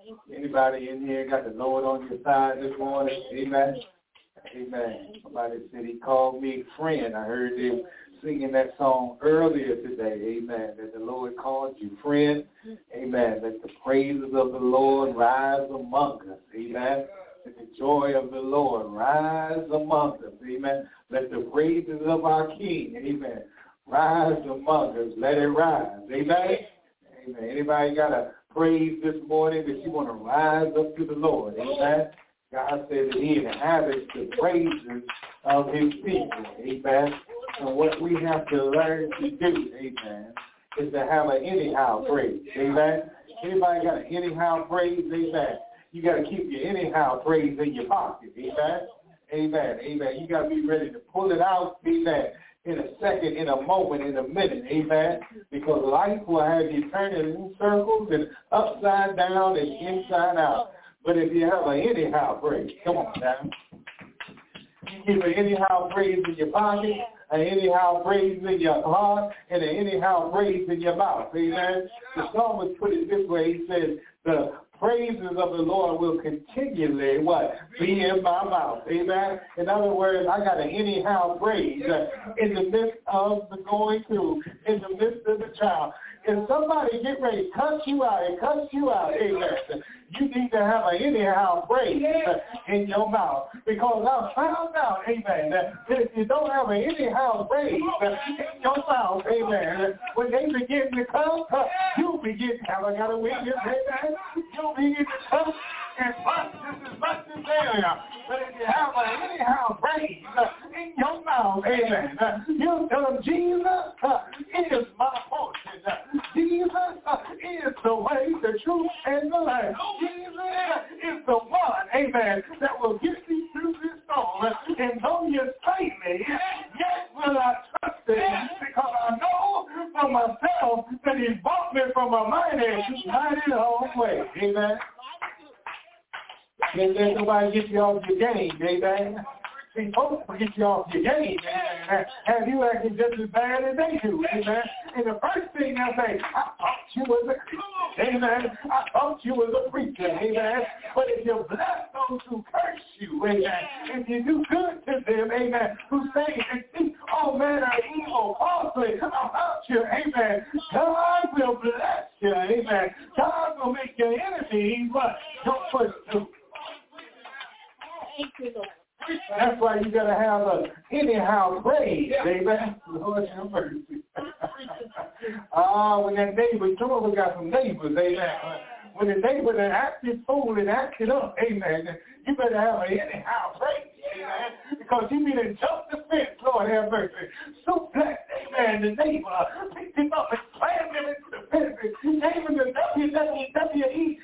Anybody in here got the Lord on your side this morning? Amen. Amen. Somebody said he called me friend. I heard them singing that song earlier today. Amen. That the Lord called you friend. Amen. Let the praises of the Lord rise among us. Amen. Let the joy of the Lord rise among us. Amen. Let the praises of our King, amen, rise among us. Let it rise. Amen. Amen. Anybody got a praise this morning that you want to rise up to the Lord? Amen. God said that he inhabits the praises of his people. Amen. And what we have to learn to do, amen, is to have an anyhow praise. Amen. Anybody got an anyhow praise? Amen. You got to keep your anyhow praise in your pocket. Amen. Amen. Amen. You got to be ready to pull it out. Amen. In a second, in a moment, in a minute. Amen. Because life will have you turning in circles and upside down and inside out. But if you have an anyhow praise, come on now. You keep an anyhow praise in your pocket, an anyhow praise in your heart, and an anyhow praise in your mouth. Amen. The psalmist put it this way. He says, the praises of the Lord will continually, what? Be in my mouth. Amen. In other words, I got an anyhow praise in the midst of the going through, in the midst of the trial. If somebody get ready to cuss you out and cuss you out, amen, you need to have an anyhow praise in your mouth. Because I found out, amen, that if you don't have an anyhow praise in your mouth, amen, when they begin to come, you begin, have I got a witness, amen? You begin to come and bust this and bust this area. But if you have an anyhow praise in your mouth, amen, you tell them, Jesus is my portion. Jesus is the way, the truth, and the life. Jesus is the one, amen, that will get me through this storm. And though you slay me, yet will I trust him, because I know for myself that he bought me from a mighty long way. Amen. Can't let nobody get you off your game, amen. See, folks will get you off your game, amen. Have you acting just as bad as they do, amen. And the first thing they'll say, I thought you was a Christian, amen. I thought you was a preacher, amen. But if you bless those who curse you, amen, if you do good to them, amen, who say and think all manner of evil falsely about you, amen, God will bless you, amen. God will make your enemies what? Your footstool. That's why you got to have a anyhow praise, amen. Lord have mercy. When that neighbor, some of us got some neighbors, amen. When the neighbor that acted fool and acted up, amen, you better have an anyhow praise, amen. Because you need to jump the fence, Lord have mercy. So blessed, amen, the neighbor picked him up and slammed him into the fence. Gave him the WWE.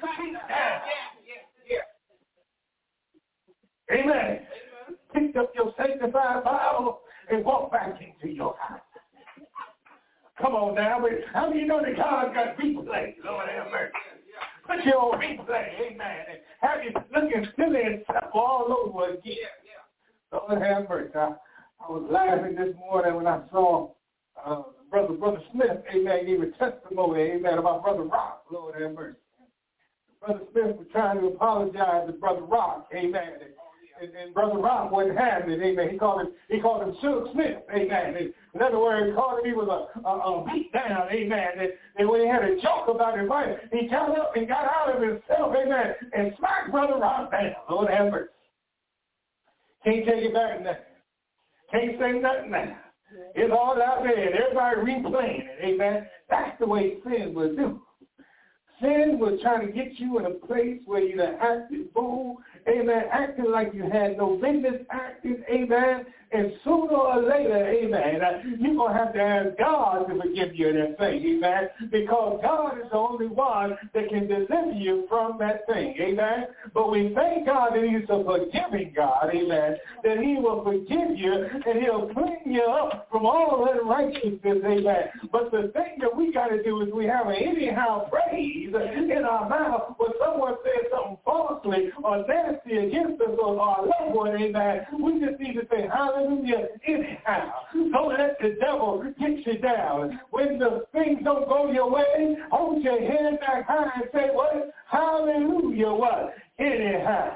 Amen. Pick up your sanctified Bible and walk back into your house. Come on now. How do you know that God got replay? Lord have mercy. Put your own replay, amen. And have you looking silly and stuff all over again. Lord have mercy. I was laughing this morning when I saw Brother Smith, amen, give a testimony, amen, about Brother Rock. Lord have mercy. Brother Smith was trying to apologize to Brother Rock, amen. And Brother Rock wasn't having it, amen. He called him Suge Smith, amen. In other words, he called him, he was a beat down, amen. And when he had a joke about his wife, he got up and got out of himself, amen, and smacked Brother Rock down. Lord have mercy. Can't take it back now. Can't say nothing now. It's all out there, and everybody replaying it, amen. That's the way sin will do. Sin was trying to get you in a place where you done acted fool, amen, acting like you had no business acting, amen, and sooner or later, amen, you're going to have to ask God to forgive you of that thing, amen, because God is the only one that can deliver you from that thing, amen. But we thank God that he's a forgiving God, amen, that he will forgive you and he'll clean you up from all unrighteousness, amen. But the thing that we got to do is we have an anyhow praise in our mouth when someone says something falsely or nasty against us or our loved one, amen. We just need to say hallelujah anyhow. Don't let the devil get you down. When the things don't go your way, hold your head back high and say what? Hallelujah. hallelujah, what? Anyhow.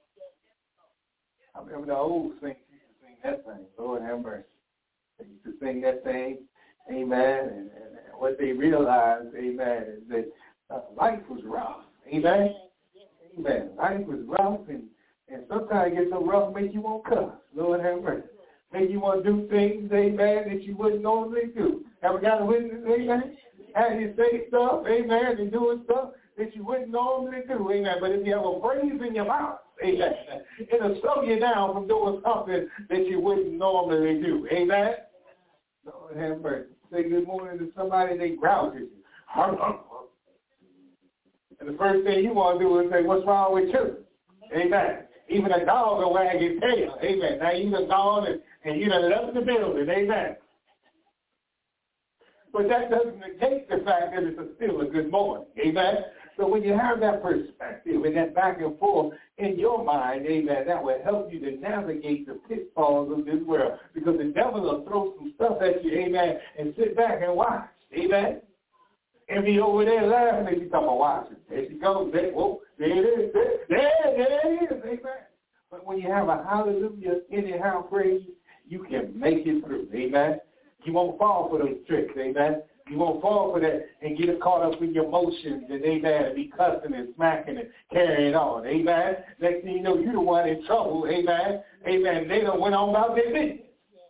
I remember the old saints used to sing that thing. Lord have mercy. They used to sing that thing, amen, and what they realized, amen, is that life was rough, amen. Amen. Life was rough, and sometimes it gets so rough, make you want to cuss. Lord have mercy. Make you want to do things, amen, that you wouldn't normally do. Ever got a witness, amen? Have you say stuff, amen, and doing stuff that you wouldn't normally do, amen. But if you have a praise in your mouth, amen, it'll slow you down from doing something that you wouldn't normally do, amen. Lord have mercy. Say good morning to somebody, they growl at you. And the first thing you want to do is say, what's wrong with you? Amen. Even a dog will wag his tail. Amen. Now you done gone and you done left the building. Amen. But that doesn't negate the fact that it's still a good morning. Amen. So when you have that perspective and that back and forth in your mind, amen, that will help you to navigate the pitfalls of this world. Because the devil will throw some stuff at you, amen, and sit back and watch. Amen. And be over there laughing and you talking about watching. There she goes. There it is. There it is. Amen. But when you have a hallelujah anyhow praise, you can make it through. Amen. You won't fall for those tricks. Amen. You won't fall for that and get caught up in your emotions and amen, and be cussing and smacking and carrying on. Amen. Next thing you know, you're the one in trouble. Amen. Amen. They done went on about their business.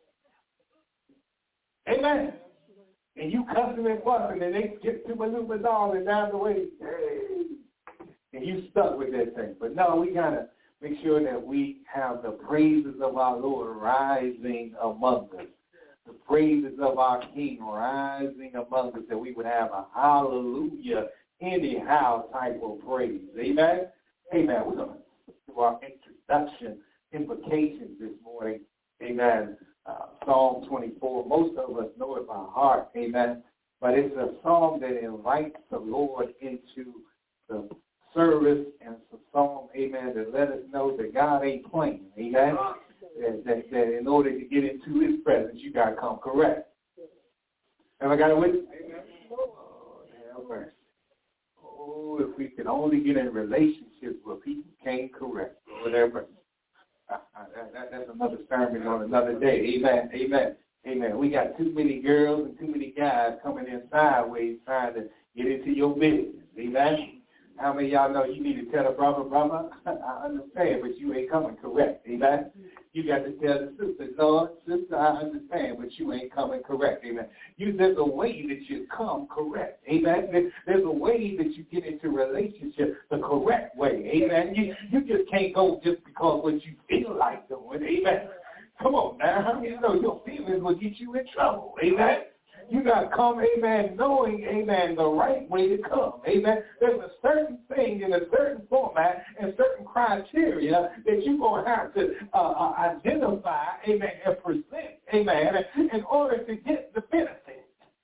Amen. And you cussing and fussing, and they get to Malumazal and down the way, and you stuck with that thing. But no, we got to make sure that we have the praises of our Lord rising among us, the praises of our King rising among us, that we would have a hallelujah anyhow type of praise. Amen? Amen. We're going to do our introduction implications this morning. Amen. Psalm 24. Most of us know it by heart, amen. But it's a psalm that invites the Lord into the service, and it's a psalm, amen, that let us know that God ain't playing, amen. That in order to get into His presence, you got to come correct. Have I got a witness? Amen. Oh, have mercy. Oh, if we could only get in relationships where people came correct, whatever. That's another sermon on another day. Amen. Amen. Amen. We got too many girls and too many guys coming in sideways trying to get into your business. Amen. How many of y'all know you need to tell a brother, I understand, but you ain't coming correct. Amen. You got to tell the sister, Lord, sister, I understand, but you ain't coming correct. Amen. There's a way that you come correct. Amen. There's a way that you get into relationship the correct way. Amen. You just can't go just because what you feel like doing. Amen. Come on now. How many know your feelings will get you in trouble? Amen. You got to come, amen, knowing, amen, the right way to come. Amen. There's a certain thing in a certain format and certain criteria that you're going to have to identify, amen, and present, amen, in order to get the benefit.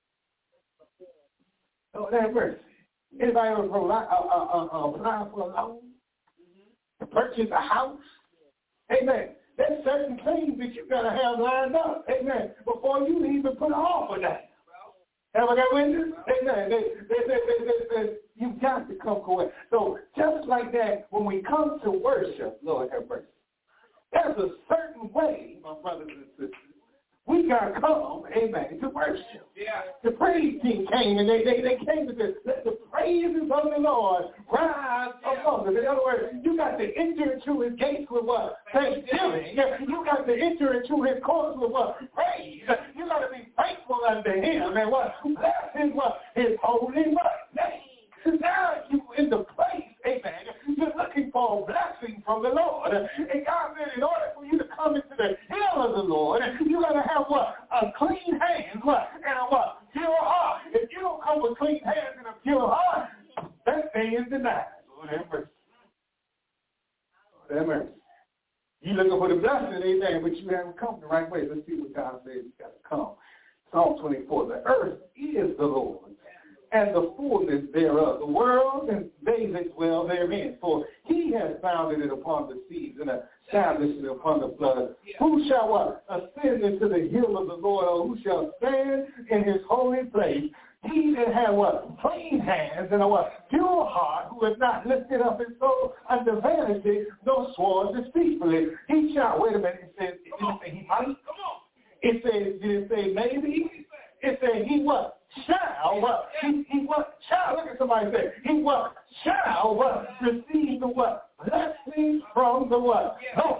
Oh, that mercy. Anybody ever apply for a loan? To purchase a house? Amen. There's certain things that you got to have lined up, amen, before you even put an offer down. Have I got witness? Amen. You've got to come correct. So just like that, when we come to worship, Lord have mercy, there's a certain way, my brothers and sisters, we got to come, amen, to worship. Yeah. The praise team came, and they came to this. Let the praises of the Lord rise among us. In other words, you got to enter into His gates with what? Thanksgiving. You got to enter into His courts with what? Praise. You got to be thankful unto Him, and what? Bless His holy name. Now you in the place, amen, you're looking for a blessing from the Lord. And God said in order for you to come into the hill of the Lord, you got to have what? A clean hand, what? And a what? Pure heart. If you don't come with clean hands and a pure heart, that thing is denied. Lord have mercy. Lord have mercy. You're looking for the blessing, amen, but you haven't come the right way. Let's see what God says you got to come. Psalm 24, the earth is the Lord, and the fullness thereof, the world and they that dwell therein. For He has founded it upon the seas and established it upon the floods. Who shall what? Ascend into the hill of the Lord, or who shall stand in His holy place? He that had what? Clean hands and a what? Pure heart, who has not lifted up his soul unto vanity, nor sworn deceitfully. He shall, wait a minute, it says, did it say he might? It says, did it say maybe? It said he what? Shall what? He what? Shall, look at somebody say, he what? Shall what? Receive the what? Blessings from the what? Lord.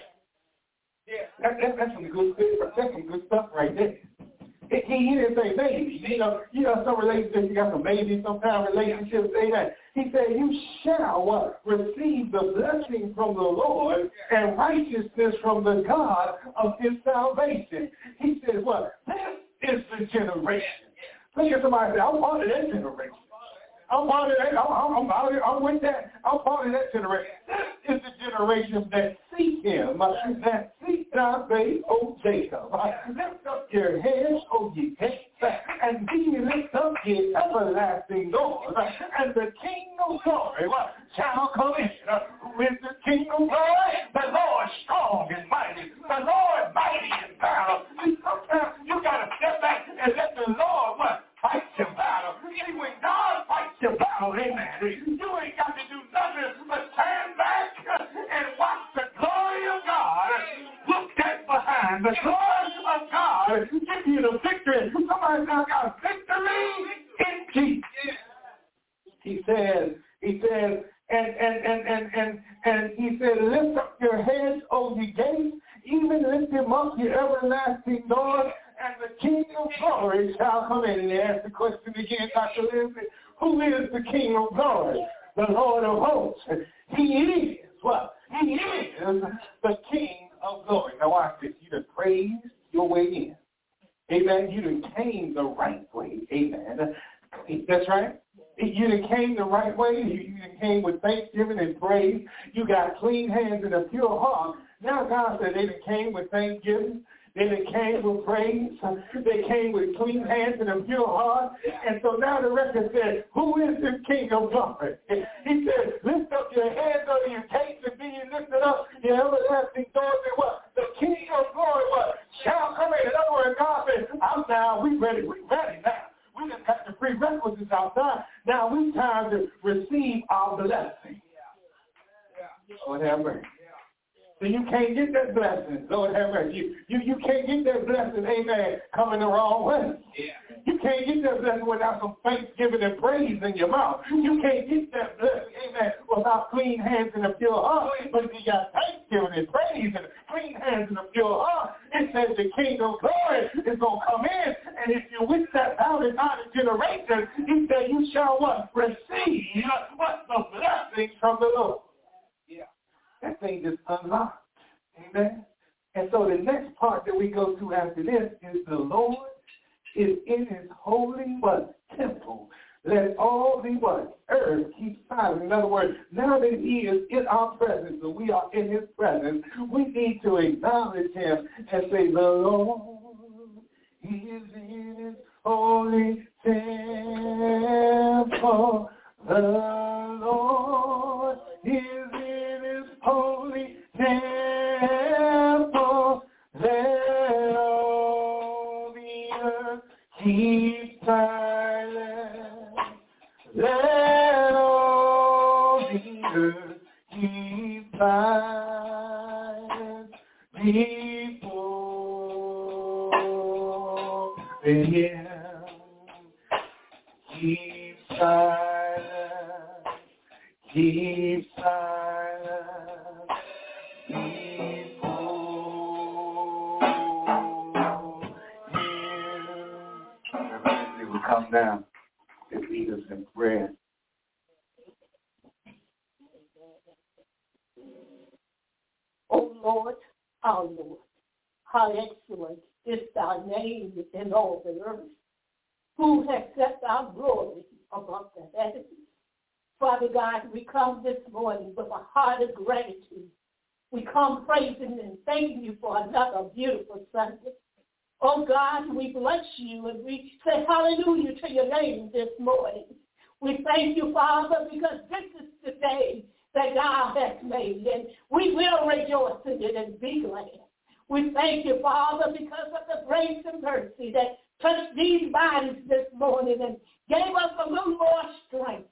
That's some good stuff. That's some good stuff right there. He didn't say maybe. You know, some relationships, you got some maybe, sometimes relationships say that. He said, you shall receive the blessing from the Lord and righteousness from the God of his salvation. He says, what? This is the generation. Look at somebody say, I'm part of that generation. I'm part of that. I'm with that. I'm part of that generation. This is the generation that seek him, that seek thy faith, O Jacob. Lift up your heads, O ye gates, and be lift up ye everlasting doors, and the King of glory shall come in. With the King of glory, the Lord strong and mighty, the Lord mighty in battle. Sometimes you got to step back and let the Lord fight your battle. See, when God fights your battle, amen, you ain't got to do nothing but stand back and watch the glory of God. Look at behind. The glory of God give you the victory. Somebody now got victory in Jesus. He said, and he said, lift up your heads, O ye gates, even lift him up, ye everlasting doors, and the King of glory shall come in. And they ask the question again, Dr. Lindsay, who is the King of glory? The Lord of hosts. He is what? He is the King of glory. Now watch this. You done praised your way in. Amen. You done came the right way. Amen. That's right. You done came the right way. You done came with thanksgiving and praise. You got clean hands and a pure heart. Now God said they done came with thanksgiving. They came with praise. They came with clean hands and a pure heart. And so now the record says, who is this King of glory? He said, lift up your hands on your gates and be ye lifted up your everlasting doors. And what? The King of glory what? Shall come in. In other words, God said, I'm now, we ready now. We just got the prerequisites outside. Now we time to receive our blessing. Lord have mercy. So you can't get that blessing, Lord have mercy. You can't get that blessing, amen, coming the wrong way. You can't get that blessing without some thanksgiving and praise in your mouth. You can't get that blessing, amen, without clean hands and a pure heart. But if you got thanksgiving and praise and clean hands and a pure heart, it says the King of glory is going to come in. And if you wish that out in our generation, he said you shall what? Receive what? The blessings from the Lord. That thing just unlocked. Amen. And so the next part that we go to after this is the Lord is in his holy what? Temple. Let all the what? Earth keep silent. In other words, now that he is in our presence and we are in his presence, we need to acknowledge him and say, the Lord, he is in his holy temple. The Lord is in his holy temple. Let all the earth keep silent. Let all the earth keep silent before him. Keep silent. Keep silent before him. Everybody will come down and lead us in prayer. Oh Lord, our Lord, how excellent is thy name in all the earth, who has set thy glory above the heavens. Father God, we come this morning with a heart of gratitude. We come praising and thanking you for another beautiful Sunday. Oh God, we bless you and we say hallelujah to your name this morning. We thank you, Father, because this is the day that God has made, and we will rejoice in it and be glad. We thank you, Father, because of the grace and mercy that touched these bodies this morning and gave us a little more strength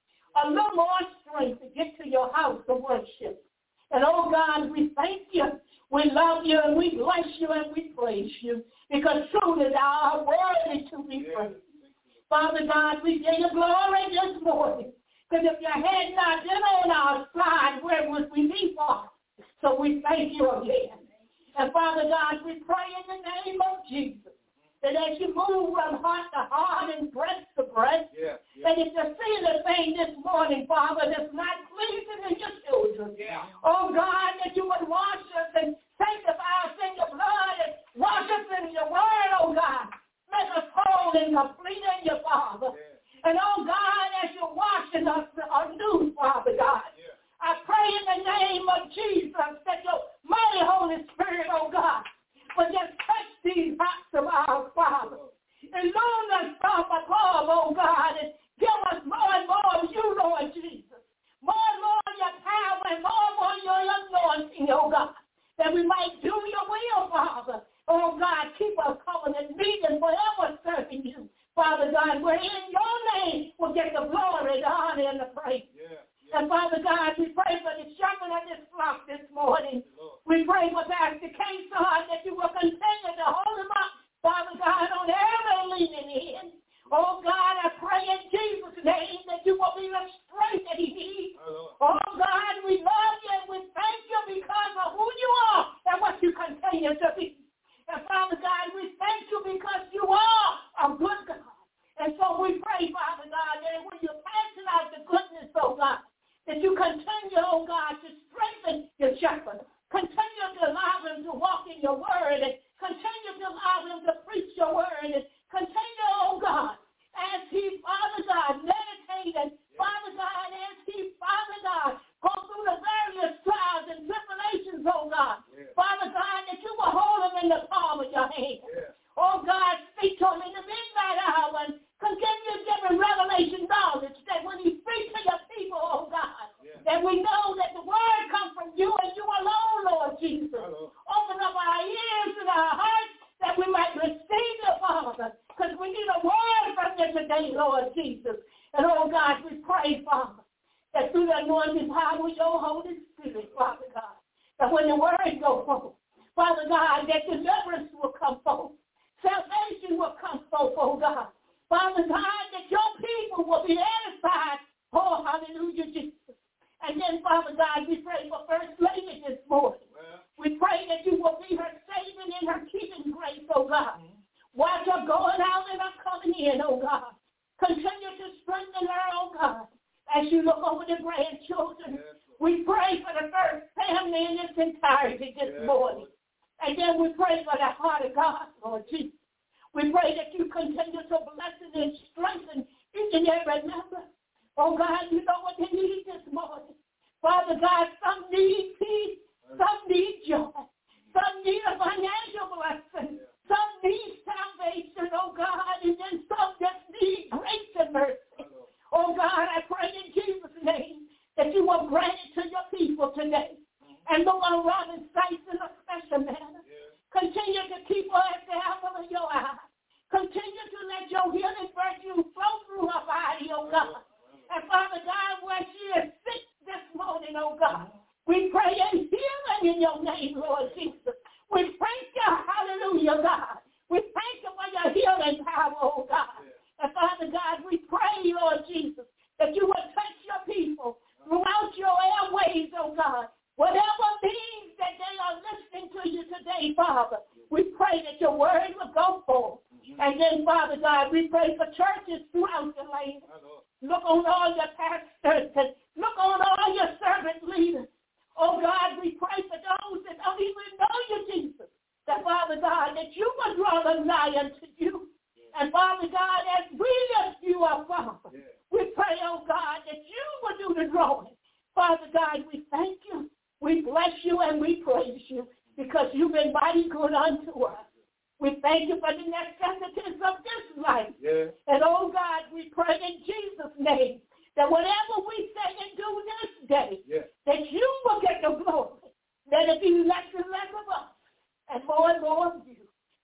to get to your house to worship. And, oh, God, we thank you. We love you and we bless you and we praise you because truly thou art worthy to be praised. Father God, we give you glory this morning because if you had not been on our side, where would we be, Father? So we thank you again. And, Father God, we pray in the name of Jesus that as you move from heart to heart and breast to breast, that if you see the thing this morning, Father, that's not pleasing in your children, oh God, that you would wash us and sanctify us in your blood and wash us in your word, oh God. Make us whole and complete in your Father. And, oh God, as you're washing us anew, Father God, I pray in the name of Jesus that your mighty Holy Spirit, oh God, will just touch these hearts of ours, Father. Illumine us from above, oh God, and give us more and more of you, Lord Jesus. More and more of your power and more of your anointing, oh God, that we might do your will, Father. Oh God, keep us covenant meeting forever serving you. Father God, we're in your name. We'll get the glory, the honor, and the praise. And Father God, we pray for the shepherd of this flock this morning. We pray for Pastor K-Son that you will continue to hold him up, Father God, on every leaning in. Oh God, I pray in Jesus' name that you will be the strength that he needs. Oh God, we love you and we thank you because of who you are and what you continue to be. And Father God, we thank you because you are a good God. And so we pray, Father God, that when you're passing out the goodness, oh God, that you continue, oh God, to strengthen your shepherd. Continue to allow them to walk in your word and continue to allow them to preach your word and continue, oh God, as he, Father God, meditate and Father God, as he, Father God, go through the various trials and tribulations, oh God. Father God, that you will hold him in the palm of your hand. Oh God, speak to him in the midnight hour and continue to give him revelation knowledge that when he speaks to your people, oh God, that we know that the word comes from you and you alone, Lord Jesus. Open up our ears and our hearts that we might receive the Father, because we need a word from you today, Lord Jesus. And oh God, we pray, Father, that through the anointing power of your Holy Spirit, Father God, that when the word goes forth, Father God, that deliverance will come forth. Salvation will come forth, oh God. Father God, that your people will be edified. Oh, hallelujah, Jesus. And then, Father God, we pray for First Lady this morning. We pray that you will be her saving and her keeping grace, oh God. Watch her going out and her coming in, oh God. Continue to strengthen her, oh God, as you look over the grandchildren. We pray for the first family in its entirety this morning. And then we pray for the heart of God, Lord Jesus. We pray that you continue to bless and strengthen each and every member. Oh, God, you know what they need this morning. Father God, some need peace, some need joy, some need a financial blessing, some need salvation, oh God, and then some just need grace and mercy. Oh, God, I pray in Jesus' name that you will grant it to your people today. And look on Robin Sykes in a special manner. Continue to keep her at the apple of your eye. Continue to let your healing virtue flow through her body, oh God. And Father God, where she is sick this morning, oh God, we pray a healing in your name, Lord Jesus. We thank you, hallelujah, God. We thank you for your healing power, oh God. And Father God, we pray, Lord Jesus, that you will touch your people throughout your airways, oh God. Whatever means that they are listening to you today, Father, we pray that your word will go forth. And then, Father God, we pray for churches throughout the land. Look on all your pastors and look on all your servant leaders. Oh, God, we pray for those that don't even know you, Jesus. That, Father God, that you will draw them nigh unto you. And, Father God, as we lift you up, Father, we pray, oh, God, that you will do the drawing. Father God, we thank you. We bless you and we praise you because you've been mighty good unto us. We thank you for the necessities of this life. And, oh, God, we pray in Jesus' name that whatever we say and do this day, that you will get the glory. Let it be less and less of us and more of you.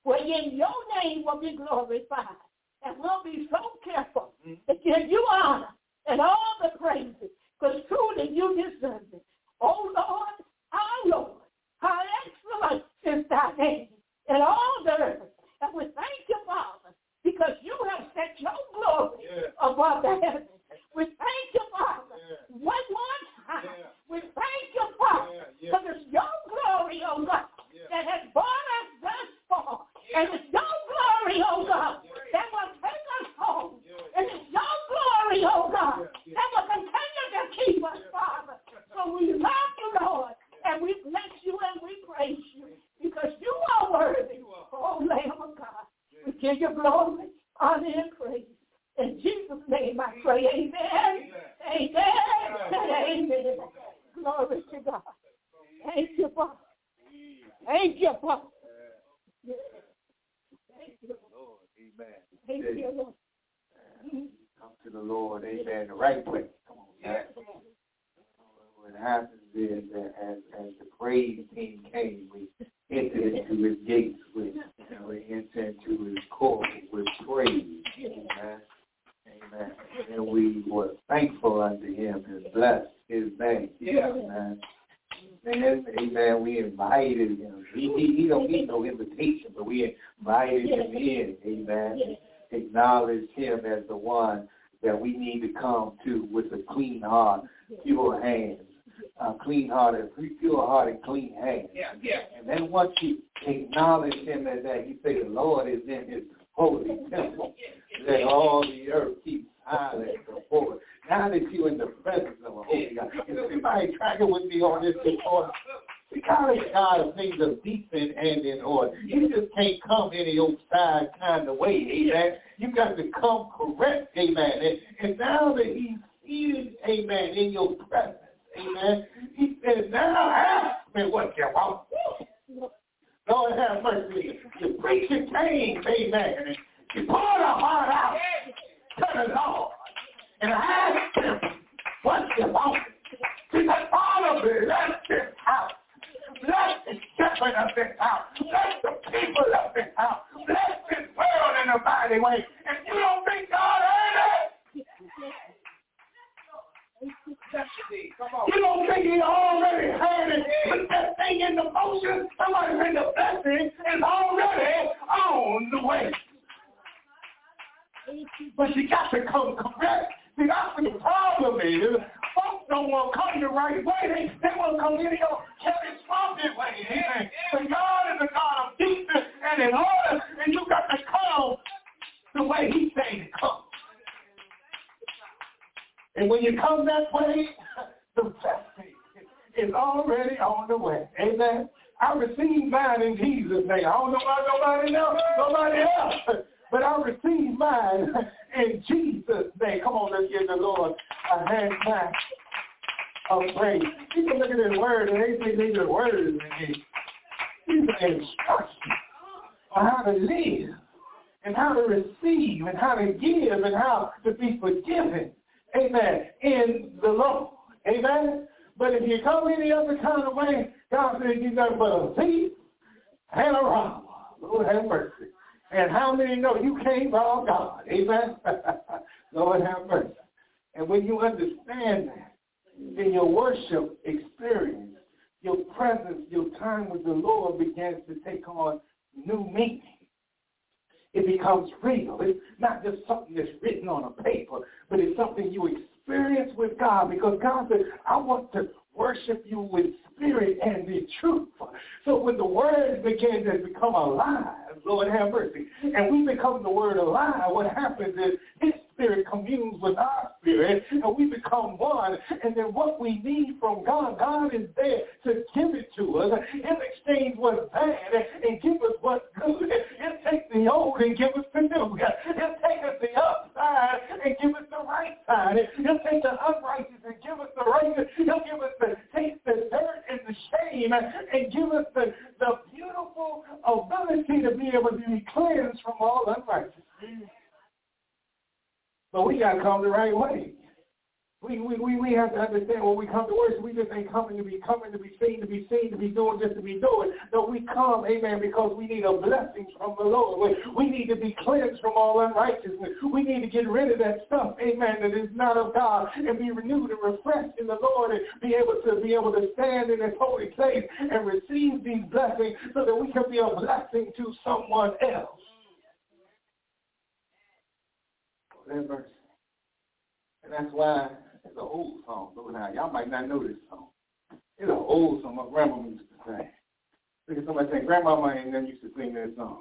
where in your name will be glorified. And we'll be so careful to give you honor and all the praises, because truly you deserve it. Oh, Lord, our Lord, how excellent is thy name in all the earth. And we thank you, Father, because you have set your glory above the heavens. We thank you, Father. One more time. We thank you, Father, because it's your glory, oh God, that has brought us thus far. And it's your glory, oh God, that will take us home. And it's your glory, oh God, that will continue to keep us, Father. So we love you, Lord, and we bless you and we praise you because you are worthy, oh Lamb of God. We give you glory, honor, and praise. In Jesus' name I pray, amen, amen, and amen. Glory to God. Thank you, Father. Thank you, Father. Thank you, Lord. Amen. Thank you, Lord. Come to the Lord, amen, the right way. Come on, man. What happens is that as the praise team came, we entered into his gates with, we entered into his court with praise. Amen. Amen. And we were thankful unto him and blessed his name. Amen. And, amen, we invited him. He don't need no invitation, but we invited him in. Amen. Acknowledge him as the one that we need to come to with a clean heart, pure hands. Clean heart, pure heart and clean hands. And then once you acknowledge him as that, you say the Lord is in his holy temple. Let all the earth keep silent before it. Now that you're in the presence of a holy God. Is everybody tracking with me on this before? The kind of God of things are decent and in order. You just can't come any old side kind of way, amen. You got to come correct, amen. And now that he's seated, amen, in your presence, amen, he says, now ask me what you want. Lord have mercy. The preacher came, amen, and he poured our heart out to the Lord. And I asked him what you want. He said, Father, bless this house. Bless the shepherd of this house. Bless the people of this house. Bless this world in a mighty way. And you don't think God heard it? You don't think he already heard it? Put that thing in the motion. Somebody say the blessing is already on the way. But you got to come correct. See, that's the problem is, folks don't want to come the right way. They want to come in your catastrophic way. Amen. But God is a God of decent and in order, and you got to come the way he said to come. And when you come that way, the blessing is already on the way. Amen. I received mine in Jesus' name. I don't know about nobody else. But I received mine in Jesus' name. Come on, let's give the Lord a hand clap of praise. People look at his word and they think these are words in here. These are instructions on how to live and how to receive and how to give and how to be forgiven. Amen. In the Lord. Amen. But if you come any other kind of way, God says you're nothing but a thief and a robber. Lord have mercy. And how many know you can't rob God? Amen? Lord have mercy. And when you understand that, then your worship experience, your presence, your time with the Lord begins to take on new meaning. It becomes real. It's not just something that's written on a paper, but it's something you experience with God, because God said, I want to worship you with spirit and the truth. So when the word begins to become alive, Lord have mercy, and we become the word alive, what happens is his spirit communes with our spirit, and we become one, and then what we need from God, God is there to give it to us. He'll exchange what's bad and give us what's good. He'll take the old and give us the new. He'll take us the upside and give us the right side. He'll take the unrighteous and give us the righteous. He'll give us take the dirt and the shame and give us the beautiful ability to be able to be cleansed from all unrighteousness. But we got to come the right way. We have to understand when we come to worship, we just ain't coming to be seen, to be doing, just to be doing. No, we come, amen, because we need a blessing from the Lord. We need to be cleansed from all unrighteousness. We need to get rid of that stuff, amen, that is not of God, and be renewed and refreshed in the Lord, and be able to stand in His holy place and receive these blessings so that we can be a blessing to someone else. That verse. And that's why it's an old song. So now, y'all might not know this song. It's an old song my grandmama used to sing. Look at somebody saying, Grandmama and them used to sing that song.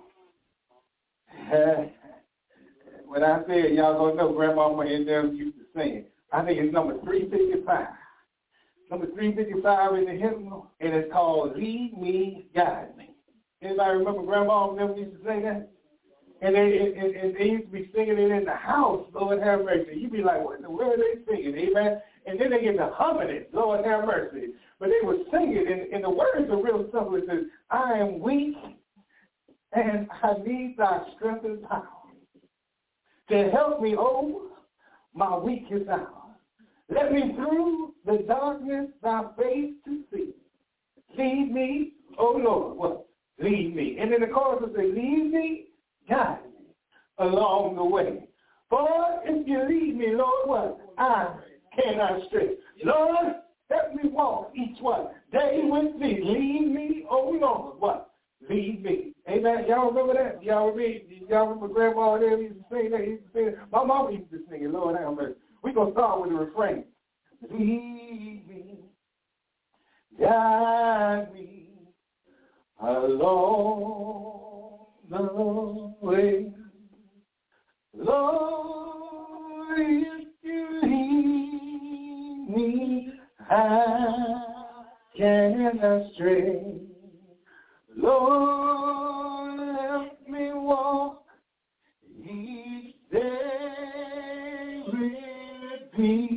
When I said y'all gonna know Grandmama and them used to sing it, I think it's number 355. Number 355 in the hymnal, and it's called Lead Me, Guide Me. Anybody remember Grandma and them used to sing that? And they used to be singing it in the house, Lord have mercy. You'd be like, what in the world are they singing, amen? And then they get to humming it, Lord have mercy. But they were singing, and the words are real simple. It says, I am weak, and I need thy strength and power to help me over my weakest hour. Let me through the darkness thy face to see. Lead me, oh Lord, what? Lead me. And then the chorus will say, lead me, guide me along the way. For if you lead me, Lord, what? I cannot stray. Lord, help me walk each one day with thee. Lead me, oh Lord, what? Lead me. Amen. Y'all remember that? Y'all remember Grandma and them used to sing that? Used to sing that? My mama used to sing it, Lord have mercy. We're going to start with the refrain. Lead me, guide me along the way. Lord, if you lead me, I cannot stray. Lord, let me walk each day with thee.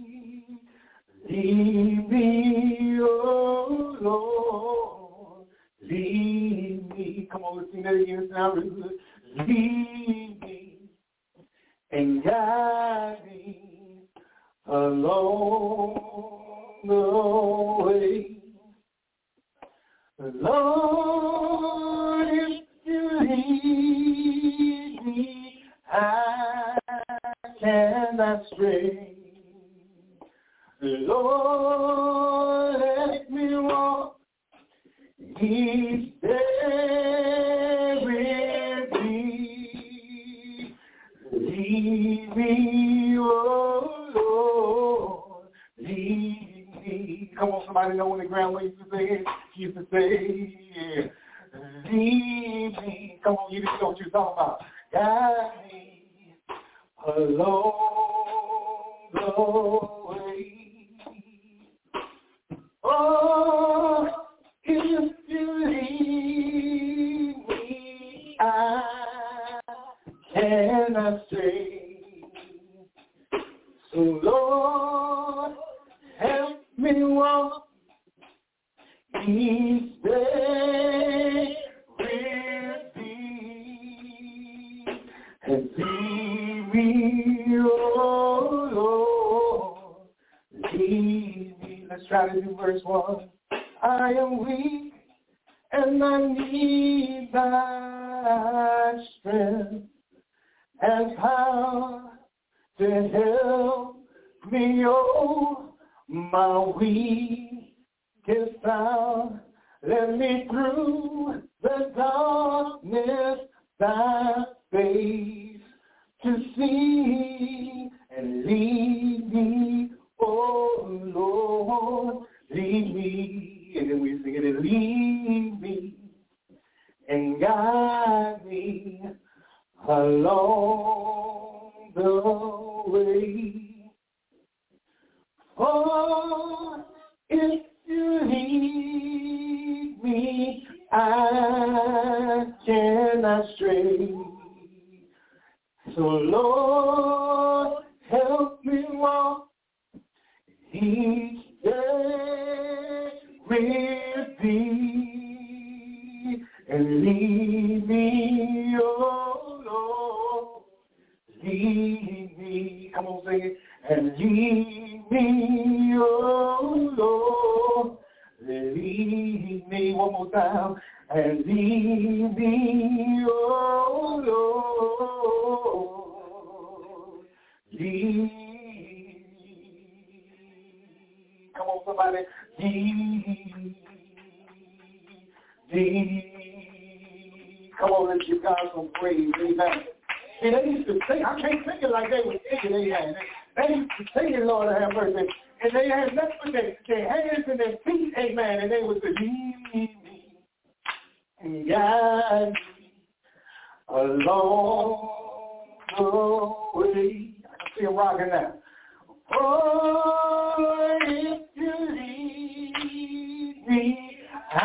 Lead me, oh Lord, lead me. Come on, let's sing that again. It sounds really good. Lead me and guide me along the way. Lord, if you lead me, I cannot stray. Lord, let me walk each day with thee. Lead me, oh Lord, lead me. Come on, somebody know when the grandma used to say it? She used to say, yeah. Lead me. Come on, you just know what you're talking about. Guide me along the way. Oh, if you lead me, I cannot stray. So Lord, help me walk each day with thee, and lead me, oh Lord, lead me. Let's try to do verse 1. I am weak and I need thy strength and power to help me, oh, my weakest hour. Let me through the darkness thy face to see, and lead me, oh Lord, lead me. And then we sing it, lead me and guide me along the way. For if you lead me, I cannot stray. So Lord, help me walk each day with thee, and lead me, oh Lord, lead me. Come on, sing it. And lead lead me one more time, and lead me, oh Lord, lead. Come on, somebody, lead. Come on, let's give God some praise, amen. See, they used to sing, I can't sing it like they were singing, amen. They used to sing it, Lord have mercy. And they had nothing but their hands and their feet, amen. And they would say, lead me and guide me along the way. I can see them rocking now. Oh, if you lead me, I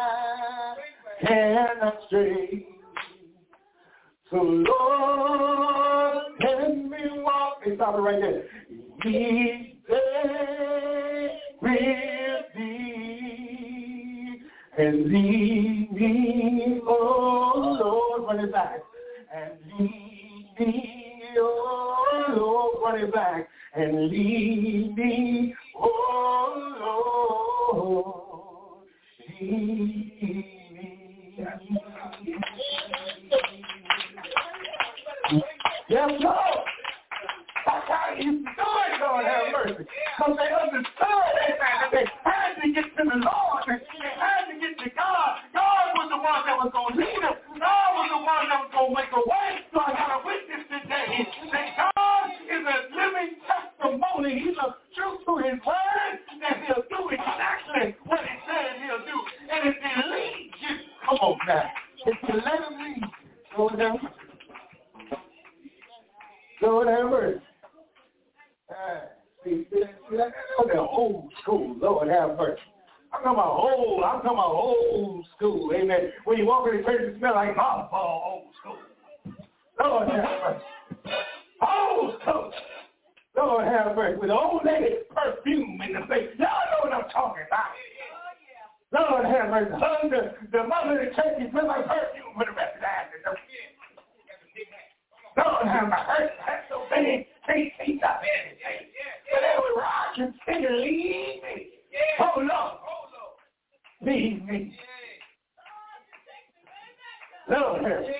cannot stray. So Lord, let me walk. Hey, stop it right there. Each day with thee, and lead me, oh Lord, run it back. And lead me, oh Lord, run it back. And lead me, oh Lord, lead me. Yes, Lord. That's how you do it, Lord have mercy. Because they understood, amen, that they had to get to the Lord. They had to get to God. God was the one that was going to lead them. God was the one that was going to make a way. So I got a witness today that God is a living testimony. He's a true to his word, that he'll do exactly what he said he'll do. And if he leads you, come on now. If you let him lead you, Lord have mercy. Lord have mercy. See, that's old school. Lord have mercy. I'm talking about old school. Amen. When you walk in the church, it smells like mothball. Old school. Lord have mercy. Old school. Lord have mercy. With the old lady perfume in the face. Y'all know what I'm talking about. Lord have mercy. The mother of the church, she smells like perfume for the rest of the afternoon. Lord have mercy. That's so big. Can't see nothing. But they would rock and sing and lead me. Oh, Lord. Lead me. Lord have mercy.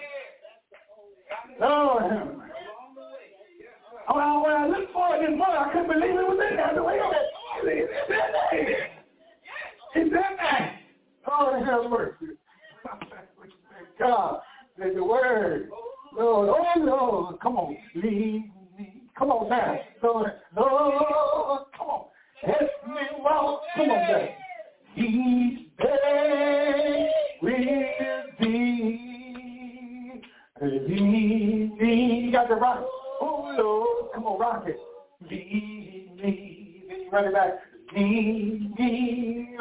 Lord have mercy. When I looked for it this morning, I couldn't believe it was in there. The way it's in there. It's in there. Lord have mercy. God, there's the word. Lord, oh Lord, come on, lead me. Come on now. Lord, come on. Help me walk. Come on now. Each day with thee. Lead me. You got to rock it. Oh Lord, come on, rock it. Lead me. Then you run it back. Lead me,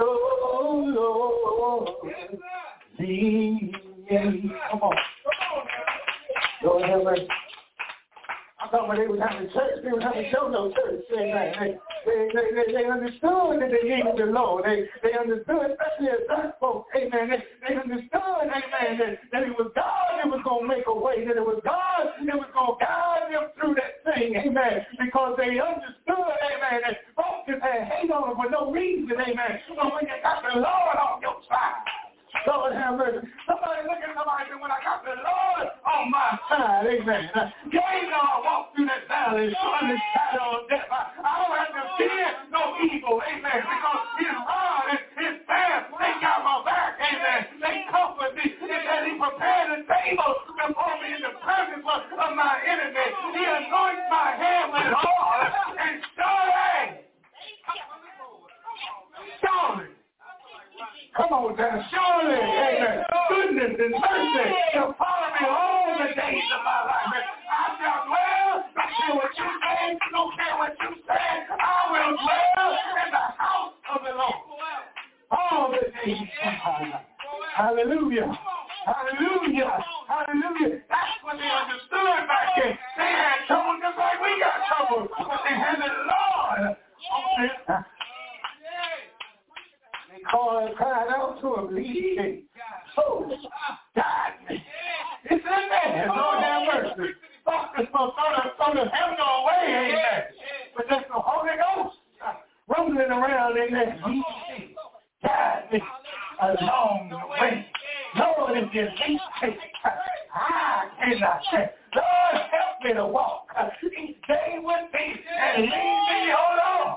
oh Lord. Lead me. Come on. Lord have mercy. I thought when they was having church, they were having show no church. They understood that they needed the Lord. They understood, especially as black folks, amen. They understood, amen, that it was God that was going to make a way, that it was God that was going to guide them through that thing, amen. Because they understood, amen, that folks just had hate on them for no reason, amen. So when you got the Lord on your side, Lord have mercy. Somebody look at somebody and say, when I got the Lord on my side, amen. You ain't gonna walk through that valley under the shadow of death. I don't have to fear no evil, amen, because his rod and his staff, they got my back, amen. They comfort me, and he prepared a table before me in the presence of my enemy. He anoints my head with oil and surely. Come on, down. Surely, amen. Goodness and mercy shall follow me all the days of my life. I shall dwell. Don't care what you say. Don't care what you say. I will dwell in the house of the Lord all the days of my life. Hallelujah. Hallelujah. Hallelujah. That's what they understood back then. They had trouble just like we got trouble. But they had the Lord on their side. Cried out to him, lead. Oh, God. It's in there. Lord have mercy. Throw the heaven away, amen. But that's the Holy Ghost rumbling around in there. Lead. God. me along the way. Lord, if you lead me, I cannot say. Lord, help me to walk each day with me and lead me on.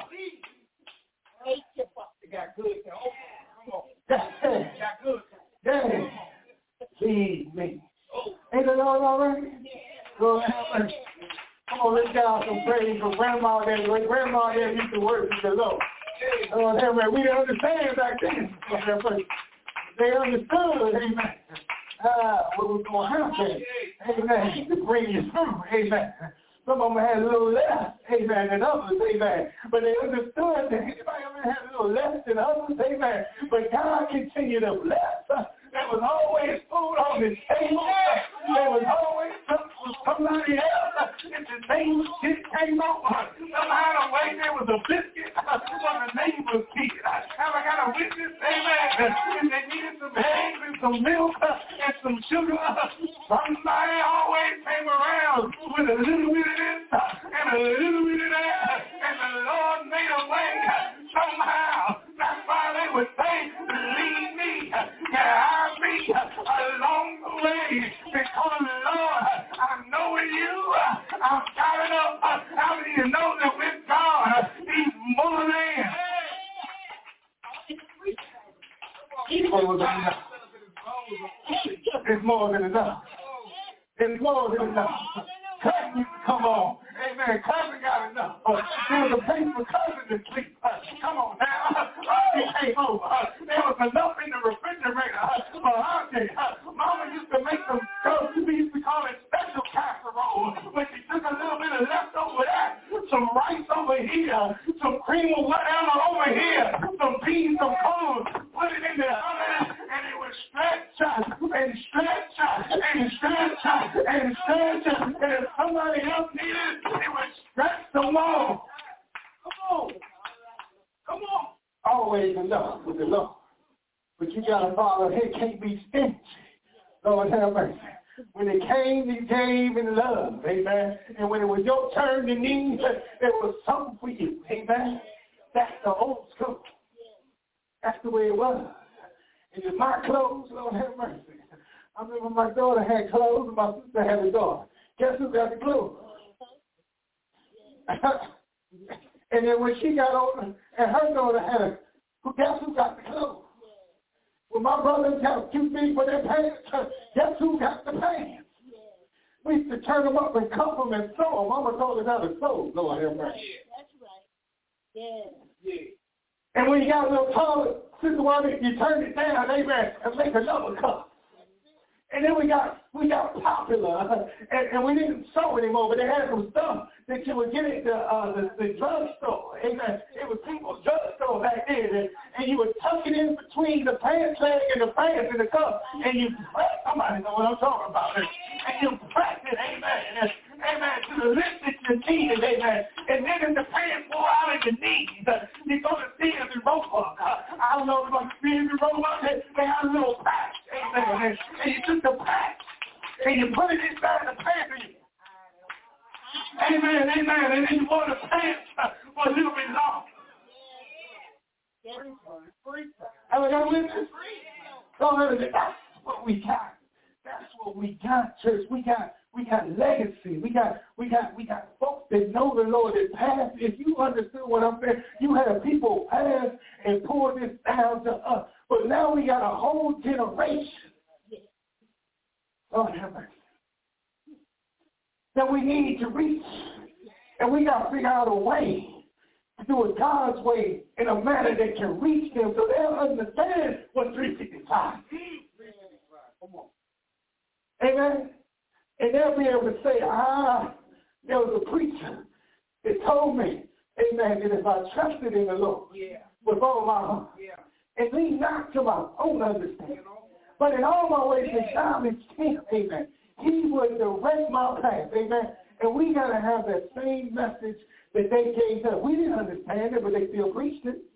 You got good. Come on. You got good. Yeah. Lead me. Ain't the Lord all right? Lord, have mercy. Come on, let's get out some praise for Grandma there. Grandma there used to worship the Lord. Lord, have mercy. We didn't understand back then. They understood, amen, what was going to happen, amen, to bring you through, amen. Some of them had a little less, amen, than others, amen. But they understood that anybody ever had a little less than others, amen. But God continued to bless. There was always food on the table. There was always something for somebody else. If the neighbor's kid came over, somehow the way there was a biscuit for the neighbor's kid. Have I got a witness, amen? If they needed some eggs and some milk and some sugar, somebody always came around with a little bit of this and a little bit of that. And the Lord made a way somehow. That's why they would say, lead me, guide me along the way. Because, Lord, I know in you, I'm tired of. How do you know that with God, He's more than? It's more than enough. It's more than enough. It's more than enough. Cousin, come on. Amen. Cousin got enough. There was a place for cousin to sleep. Come on now. He came over. There was enough in the refrigerator for Auntie. Mama used to make some stuff. We used to call it special casserole. But she took a little bit of leftover that, some rice over here, some cream of whatever over here, some peas, some corn, put it in the oven, and it would stretch and stretch and stretch and stretch. And if somebody else needed it, it would stretch some more. Come on. Come on. Always enough with the Lord. But you got to follow. It can't be stingy. Lord have mercy. When it came, He gave in love. Amen. And when it was your turn to need, there was something for you. Amen. That's the old school. That's the way it was. And in my clothes, Lord have mercy. I remember my daughter had clothes and my sister had a daughter. Guess who got the clothes? And then when she got older and her daughter had a, guess who got the clothes? When my brothers got too big for their pants, guess who got the pants? We used to turn them up and cuff them and sew them. Mama told us how to sew. Lord have mercy. That's right. Yeah. And when you got a little taller, Sister Wanda, you turn it down, amen, and make another cup. And then we got popular, and we didn't sew anymore, but they had some stuff that you would get at the drugstore. Amen. It was people's drugstore back then, and you would tuck it in between the pants leg and the pants in the cup, and you press. Somebody know what I'm talking about. And you press it, amen. Amen, to the lift that you needed, amen. And then if the pants wore out at the knees, you're going to see if it rope up. I don't know if I'm seeing the rope up. They had a little patch, amen. And you took the patch, and you put it inside the pants. Amen, amen. And then you wore the pants for a little bit longer. Have I got a witness? That's what we got. That's what we got, church. We got legacy. We got folks that know the Lord that passed. If you understood what I'm saying, you had people pass and pour this down to us. But now we got a whole generation. Lord have mercy. That we need to reach. And we got to figure out a way to do it God's way in a manner that can reach them so they'll understand what 365 is. Come on. Amen. And they'll be able to say, there was a preacher that told me, amen, that if I trusted in the Lord with all my heart and lean not to my own understanding, but in all my ways acknowledge Him, amen, He would direct my path, amen. And we got to have that same message that they gave us. We didn't understand it, but they still preached it.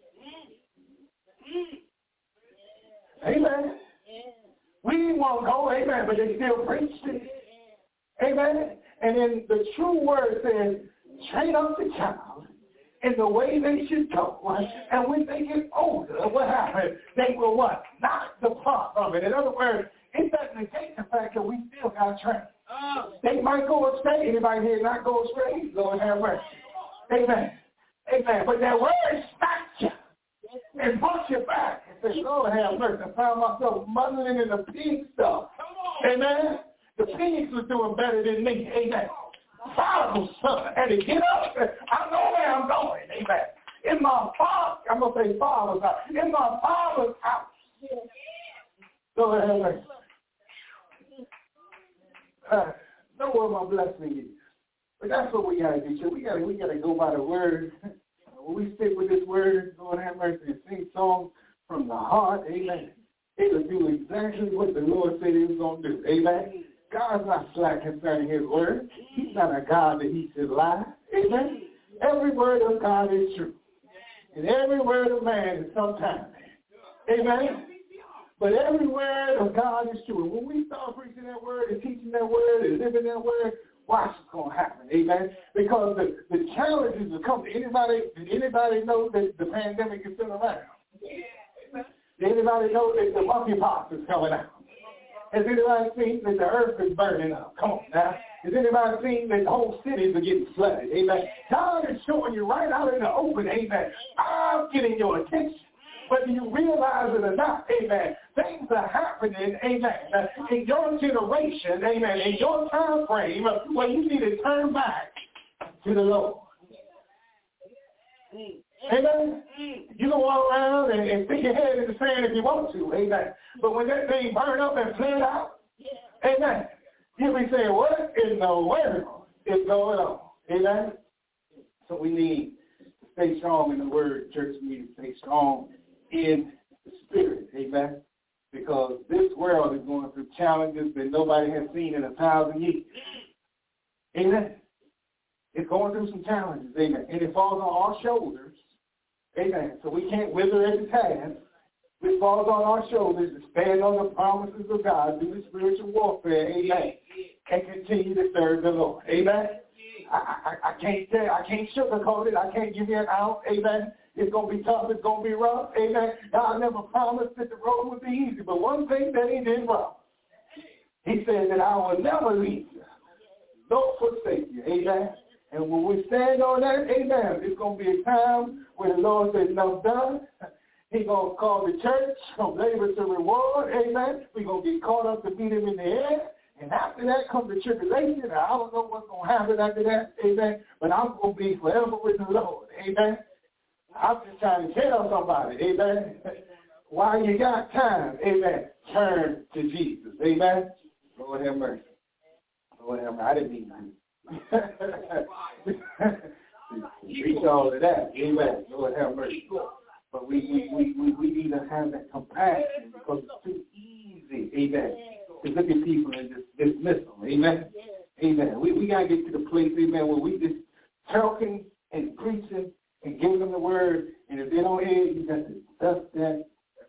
Amen. We didn't want to go, amen, but they still preached it. Amen. And then the true word says, train up the child in the way they should go. And when they get older, what happens? They will what? Not depart from it. In other words, it doesn't negate the fact that we still got training. They might go astray. Anybody here not go astray? Lord have mercy. Amen. Amen. But that word smacked you and brought you back and said, Lord have mercy. I found myself muddling in the pig stuff. Amen. The pigs was doing better than me. Amen. Prodigal son had to get up. I know where I'm going. Amen. In my father, I'm going to say father's house. In my father's house. Lord have mercy. Know where my blessing is. But that's what we got to do. We got to go by the word. When we stick with this word, Lord have mercy, and sing songs from the heart, amen, it'll do exactly what the Lord said he was going to do. Amen. God's not slack concerning his word. He's not a God that he should lie. Amen. Every word of God is true. And every word of man is sometimes. Amen. But every word of God is true. And when we start preaching that word and teaching that word and living that word, watch what's going to happen. Amen. Because the challenges will come. Did anybody know that the pandemic is still around? Did anybody know that the monkeypox is coming out? Has anybody seen that the earth is burning up? Come on now. Has anybody seen that the whole cities are getting flooded? Amen. God is showing you right out in the open. Amen. I'm getting your attention. Whether you realize it or not, amen, things are happening, amen, in your generation, amen, in your time frame where you need to turn back to the Lord. Amen. You can walk around and stick your head in the sand if you want to, amen. But when that thing burn up and fled out, amen, you'll be saying, what in the world is going on? Amen. So we need to stay strong in the word, church. We need to stay strong in the spirit, amen. Because this world is going through challenges that nobody has seen in 1,000 years. Amen. It's going through some challenges, amen. And it falls on our shoulders. Amen. So we can't wither at the task. It falls on our shoulders to stand on the promises of God, do the spiritual warfare, amen, and continue to serve the Lord. Amen. I can't sugarcoat it. I can't give you an out. Amen. It's going to be tough. It's going to be rough. Amen. God never promised that the road would be easy. But one thing that he did wrong, he said that I will never leave you, nor forsake you. Amen. And when we stand on that, amen, it's going to be a time where the Lord says, enough done. He's going to call the church from labor to reward. Amen. We're going to get caught up to meet him in the air. And after that comes the tribulation. I don't know what's going to happen after that. Amen. But I'm going to be forever with the Lord. Amen. I'm just trying to tell somebody. Amen. While you got time, amen, turn to Jesus. Amen. Lord have mercy. Lord have mercy. I didn't mean that. Reach all of that. Amen. Lord have mercy. But we need to have that compassion because it's too easy, amen, to look at people and just dismiss them. Amen. Amen. We got to get to the place, amen, where we just talking and preaching and giving them the word, and if they don't hear it, you got to dust that,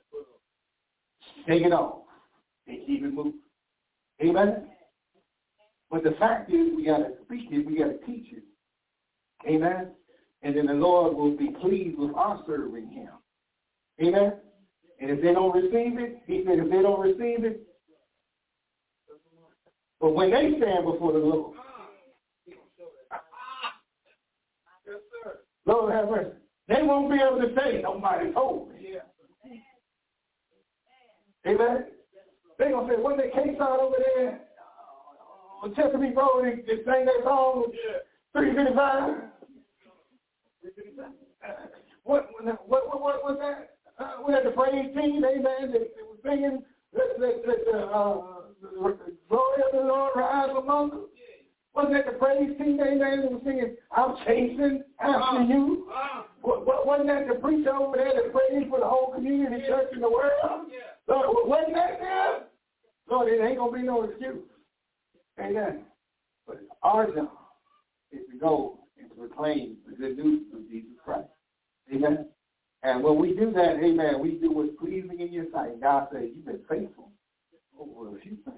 shake it off, and keep it moving. Amen. But the fact is, we got to speak it, we got to teach it. Amen. And then the Lord will be pleased with our serving him. Amen. And if they don't receive it, he said, if they don't receive it, but when they stand before the Lord, Lord have mercy, they won't be able to say, nobody told me. Amen. They're going to say, wasn't that case out over there on Chesapeake Road and sang that song, 355? What was that? We had the praise team, amen, that was singing, let the glory of the Lord rise among us. Wasn't that the praise team, amen, that was singing, I'm chasing after you? Wasn't that the preacher over there that prayed for the whole community, church in the world? Lord, wasn't that them? Lord, it ain't going to be no excuse. Amen. But our job is to go and to proclaim the good news of Jesus Christ. Amen. And when we do that, amen, we do what's pleasing in your sight. God says, you've been faithful over a few things.